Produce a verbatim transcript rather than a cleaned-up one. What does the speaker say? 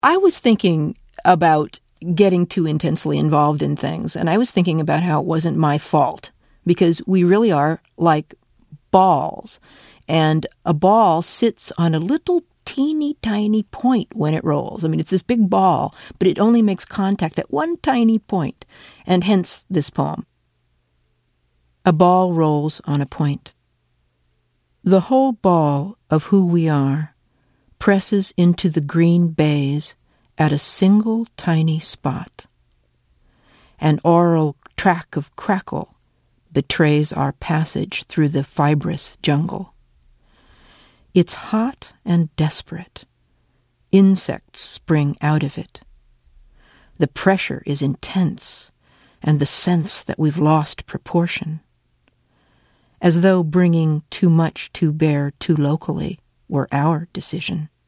I was thinking about getting too intensely involved in things, and I was thinking about how it wasn't my fault, because we really are like balls, and a ball sits on a little teeny tiny point when it rolls. I mean, it's this big ball, but it only makes contact at one tiny point, and hence this poem. A ball rolls on a point. The whole ball of who we are presses into the green bays at a single tiny spot. An aural track of crackle betrays our passage through the fibrous jungle. It's hot and desperate. Insects spring out of it. The pressure is intense, and the sense that we've lost proportion. As though bringing too much to bear too locally were our decision.